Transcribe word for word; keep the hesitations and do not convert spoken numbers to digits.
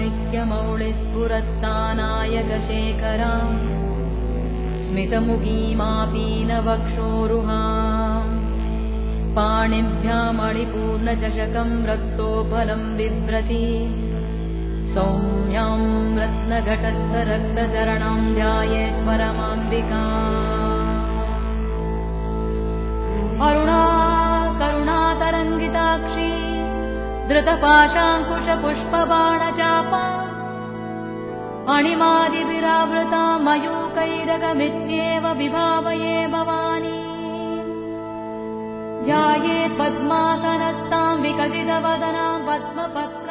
माणिक्यमौळिस्फुरत्तानायकशेखराम् स्मितमुखीमापीनवक्षोरुहाम् पाणिभ्यामणिपूर्णचषकम् रक्तोपलम् बिभ्रति सौम्यां रत्नघटस्थरक्तचरणां ध्यायेत् परमाम्बिका अरुणा करुणातरङ्गिताक्षी धृतपाशाङ्कुशपुष्पबाणचापा अणिमादिभिरावृता मयूकैरगमित्येव विभावये भवानी ध्यायेत् पद्मासनस्तां विकसितवदनां पद्मपत्र